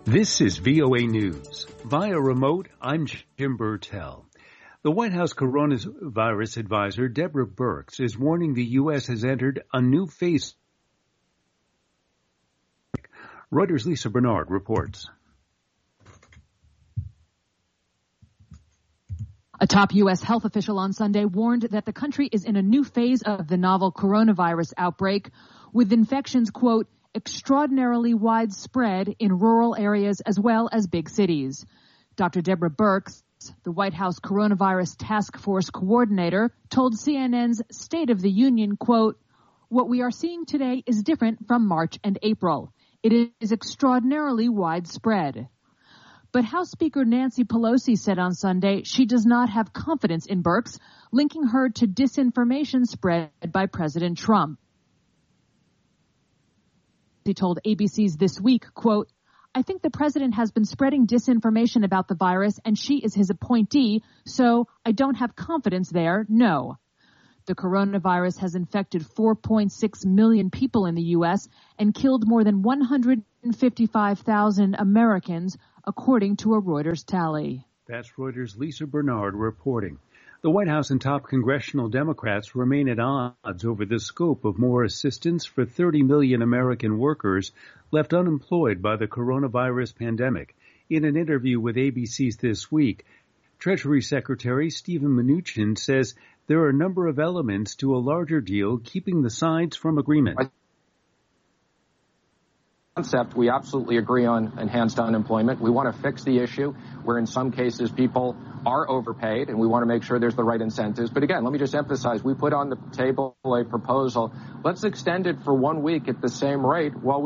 This is VOA News. Via remote, I'm Jim Burtell. The White House coronavirus advisor, Deborah Birx, is warning the U.S. has entered a new phase. Reuters' Lisa Bernard reports. A top U.S. health official on Sunday warned that the country is in a new phase of the novel coronavirus outbreak, with infections, quote, extraordinarily widespread in rural areas as well as big cities. Dr. Deborah Birx, the White House Coronavirus Task Force coordinator, told CNN's State of the Union, quote, what we are seeing today is different from March and April. It is extraordinarily widespread. But House Speaker Nancy Pelosi said on Sunday she does not have confidence in Birx, linking her to disinformation spread by President Trump. He told ABC's This Week, quote, I think the president has been spreading disinformation about the virus and she is his appointee, so I don't have confidence there, no. The coronavirus has infected 4.6 million people in the U.S. and killed more than 155,000 Americans, according to a Reuters tally. That's Reuters' Lisa Bernard reporting. The White House and top congressional Democrats remain at odds over the scope of more assistance for 30 million American workers left unemployed by the coronavirus pandemic. In an interview with ABC's This Week, Treasury Secretary Steven Mnuchin says there are a number of elements to a larger deal keeping the sides from agreement. Concept we absolutely agree on enhanced unemployment. We want to fix the issue where in some cases people are overpaid and we want to make sure there's the right incentives. But again, let me just emphasize, we put on the table a proposal. Let's extend it for 1 week at the same rate while